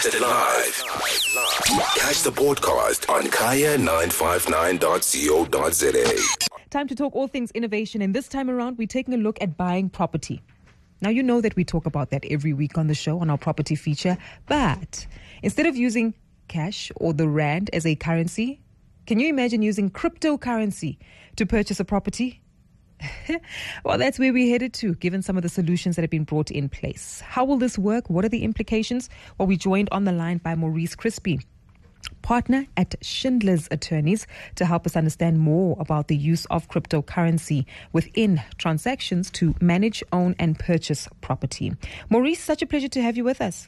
broadcasted live. Catch the podcast on kaya959.co.za. Time to talk all things innovation, and this time around we're taking a look at buying property. Now, you know that we talk about that every week on the show, on our property feature, but instead of using cash or the rand as a currency, can you imagine using cryptocurrency to purchase a property? Well, that's where we're headed to, given some of the solutions that have been brought in place. How will this work? What are the implications? Well, we're joined on the line by Maurice Crispy, partner at Schindler's Attorneys, to help us understand more about the use of cryptocurrency within transactions to manage, own and purchase property. Maurice, such a pleasure to have you with us.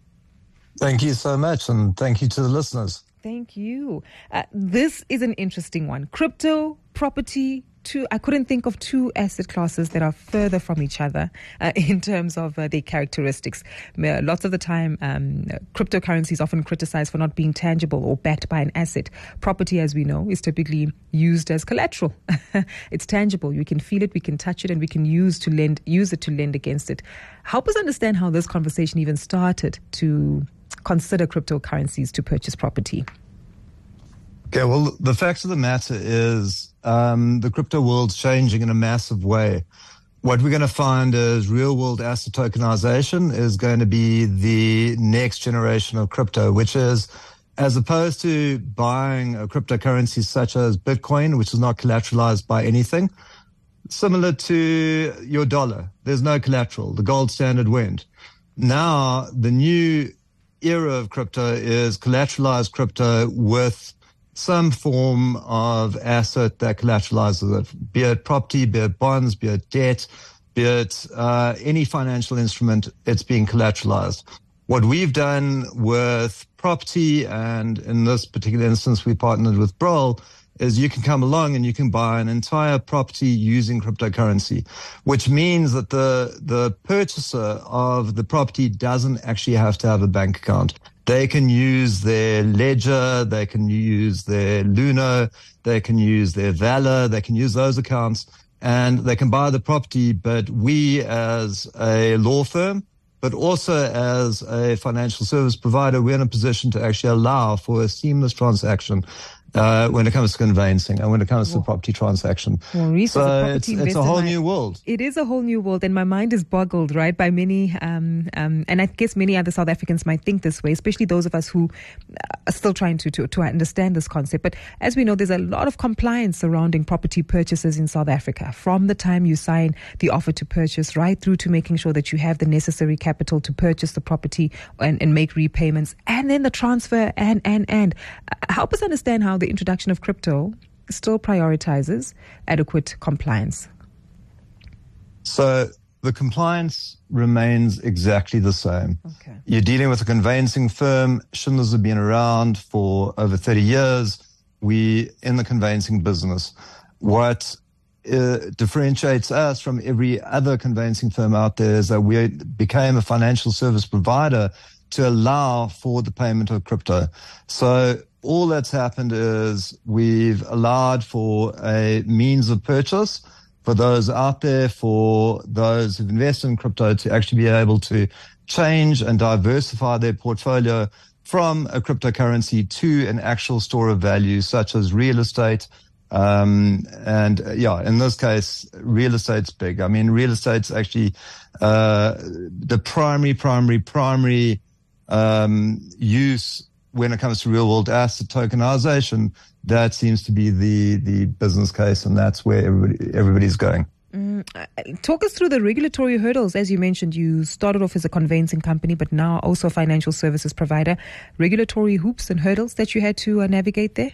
Thank you so much, and thank you to the listeners. Thank you. This is an interesting one. Crypto, property, I couldn't think of two asset classes that are further from each other in terms of their characteristics. Lots of the time, cryptocurrency is often criticized for not being tangible or backed by an asset. Property, as we know, is typically used as collateral. It's tangible. We can feel it, we can touch it, and we can use it to lend against it. Help us understand how this conversation even started to consider cryptocurrencies to purchase property. Okay, well, the fact of the matter is the crypto world's changing in a massive way. What we're going to find is real-world asset tokenization is going to be the next generation of crypto, which is, as opposed to buying a cryptocurrency such as Bitcoin, which is not collateralized by anything, similar to your dollar. There's no collateral. The gold standard went. Now, the new era of crypto is collateralized crypto with some form of asset that collateralizes it, be it property, be it bonds, be it debt, be it any financial instrument, it's being collateralized. What we've done with property, and in this particular instance we partnered with Brol, is you can come along and you can buy an entire property using cryptocurrency, which means that the purchaser of the property doesn't actually have to have a bank account. They can use their Ledger, they can use their Luno, they can use their Valor, they can use those accounts, and they can buy the property. But we, as a law firm, but also as a financial service provider, we're in a position to actually allow for a seamless transaction when it comes to conveyancing and when it comes to property transaction. Maurice, so it's a whole new world. It is a whole new world, and my mind is boggled, right, by many, and I guess many other South Africans might think this way, especially those of us who are still trying to understand this concept. But as we know, there's a lot of compliance surrounding property purchases in South Africa, from the time you sign the offer to purchase right through to making sure that you have the necessary capital to purchase the property and make repayments, and then the transfer and help us understand how the introduction of crypto still prioritizes adequate compliance. So the compliance remains exactly the same. Okay. You're dealing with a conveyancing firm. Schindler's have been around for over 30 years. We in the conveyancing business. What differentiates us from every other conveyancing firm out there is that we became a financial service provider to allow for the payment of crypto. So all that's happened is we've allowed for a means of purchase for those out there, for those who've invested in crypto, to actually be able to change and diversify their portfolio from a cryptocurrency to an actual store of value, such as real estate. In this case, real estate's big. I mean, real estate's actually the primary use when it comes to real world asset tokenization. That seems to be the business case, and that's where everybody's going. Talk us through the regulatory hurdles. As you mentioned, you started off as a conveyancing company, but now also a financial services provider. Regulatory hoops and hurdles that you had to navigate there?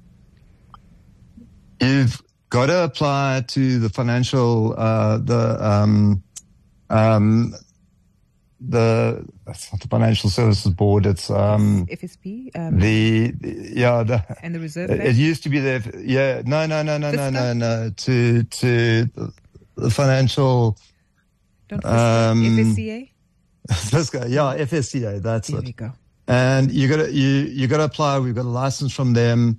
You've got to apply to the financial, that's not the Financial Services Board. It's FSP. And the Reserve Bank. It used to be there. Yeah, no. To the financial. FSCA. FSCA. That's there it. We go. And you got to apply. We've got a license from them.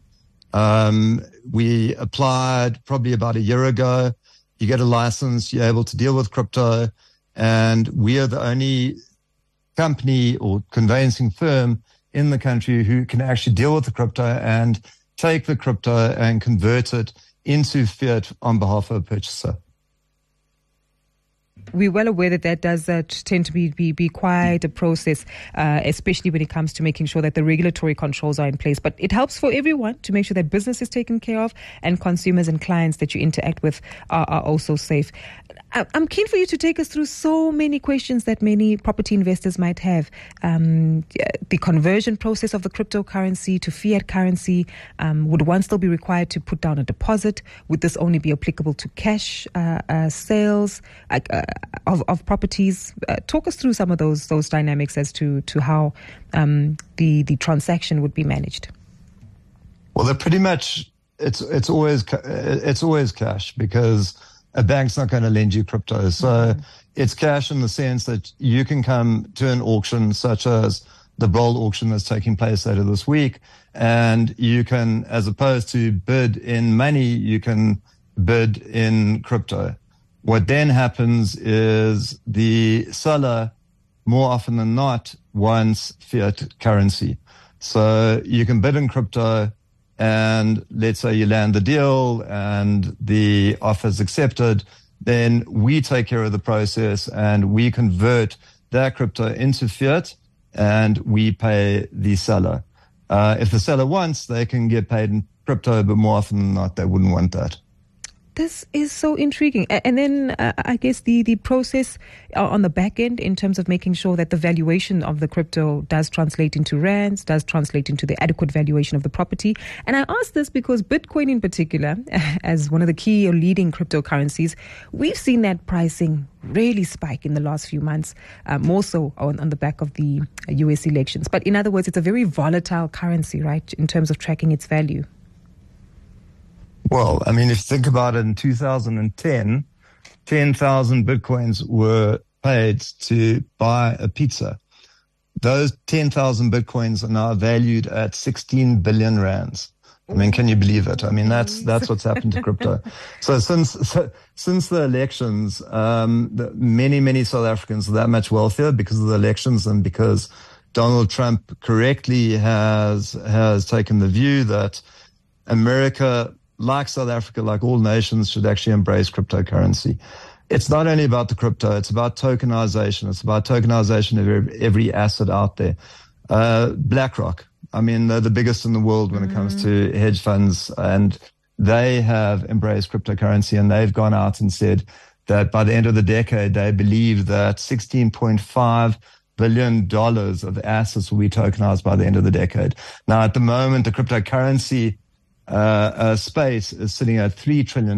We applied probably about a year ago. You get a license. You're able to deal with crypto. And we are the only company or conveyancing firm in the country who can actually deal with the crypto and take the crypto and convert it into fiat on behalf of a purchaser. We're well aware that does tend to be quite a process, especially when it comes to making sure that the regulatory controls are in place. But it helps for everyone to make sure that business is taken care of and consumers and clients that you interact with are also safe. I'm keen for you to take us through so many questions that many property investors might have. The conversion process of the cryptocurrency to fiat currency. Would one still be required to put down a deposit? Would this only be applicable to cash sales of properties? Talk us through some of those dynamics as to how the transaction would be managed. Well, they're pretty much it's always cash, because a bank's not going to lend you crypto. So it's cash in the sense that you can come to an auction such as the Broll auction that's taking place later this week, and you can, as opposed to bid in money, you can bid in crypto. What then happens is the seller, more often than not, wants fiat currency. So you can bid in crypto, and let's say you land the deal and the offer is accepted, then we take care of the process and we convert that crypto into fiat and we pay the seller. If the seller wants, they can get paid in crypto, but more often than not, they wouldn't want that. This is so intriguing. And then I guess the process on the back end in terms of making sure that the valuation of the crypto does translate into rands, does translate into the adequate valuation of the property. And I ask this because Bitcoin in particular, as one of the key or leading cryptocurrencies, we've seen that pricing really spike in the last few months, more so on the back of the US elections. But in other words, it's a very volatile currency, right, in terms of tracking its value. Well, I mean, if you think about it, in 2010, 10,000 Bitcoins were paid to buy a pizza. Those 10,000 Bitcoins are now valued at 16 billion rands. I mean, can you believe it? I mean, that's what's happened to crypto. So since the elections, many South Africans are that much wealthier because of the elections and because Donald Trump correctly has taken the view that America, like South Africa, like all nations, should actually embrace cryptocurrency. It's not only about the crypto, it's about tokenization. It's about tokenization of every asset out there. BlackRock, I mean, they're the biggest in the world when it comes to hedge funds, and they have embraced cryptocurrency, and they've gone out and said that by the end of the decade, they believe that $16.5 billion of assets will be tokenized by the end of the decade. Now, at the moment, the cryptocurrency space is sitting at $3 trillion.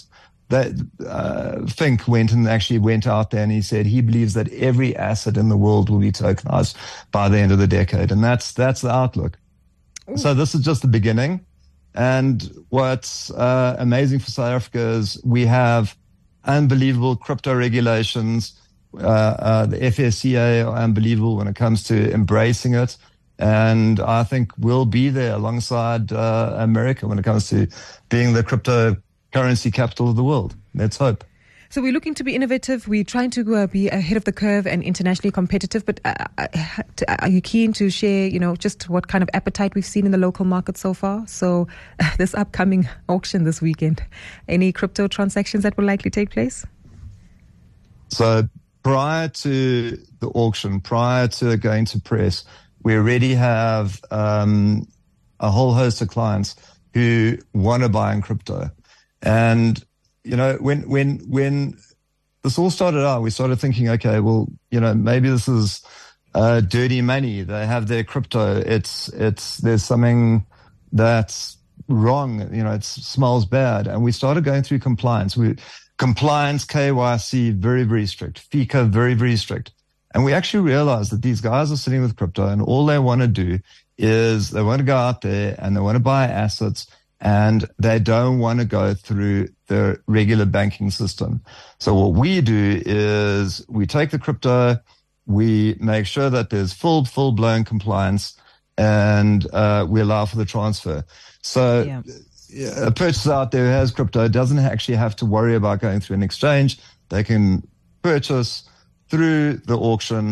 Fink went out there and he said he believes that every asset in the world will be tokenized by the end of the decade. And that's the outlook. So this is just the beginning. And what's amazing for South Africa is we have unbelievable crypto regulations. The FSCA are unbelievable when it comes to embracing it. And I think we'll be there alongside America when it comes to being the cryptocurrency capital of the world. Let's hope. So we're looking to be innovative. We're trying to be ahead of the curve and internationally competitive. But are you keen to share, just what kind of appetite we've seen in the local market so far? So this upcoming auction this weekend, any crypto transactions that will likely take place? So prior to the auction, prior to going to press, we already have a whole host of clients who want to buy in crypto. And, when this all started out, we started thinking, okay, well, maybe this is dirty money. They have their crypto. There's something that's wrong. It smells bad. And we started going through compliance. Compliance, KYC, very, very strict. FICA, very, very strict. And we actually realized that these guys are sitting with crypto and all they want to do is they want to go out there and they want to buy assets and they don't want to go through the regular banking system. So what we do is we take the crypto, we make sure that there's full-blown compliance and we allow for the transfer. So a purchaser out there who has crypto doesn't actually have to worry about going through an exchange. They can purchase through the auction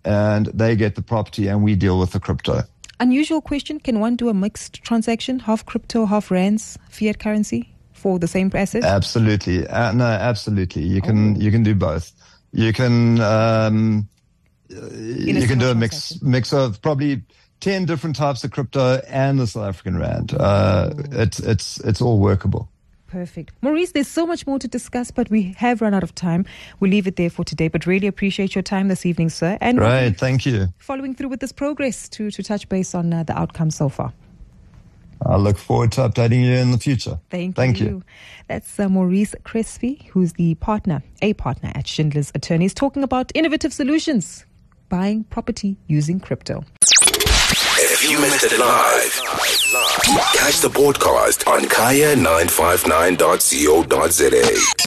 and they get the property and we deal with the crypto. Unusual question. Can one do a mixed transaction, half crypto, half rands, fiat currency for the same asset? Absolutely. No, absolutely. You can do both. You can do a mix of probably 10 different types of crypto and the South African rand. It's all workable. Perfect. Maurice, there's so much more to discuss, but we have run out of time. We'll leave it there for today, but really appreciate your time this evening, sir. And Great, thank you. Following through with this progress to touch base on the outcome so far. I look forward to updating you in the future. Thank you. That's Maurice Crespi, who's a partner at Schindler's Attorneys, talking about innovative solutions, buying property using crypto. If you missed it live, catch the podcast on kaya959.co.za.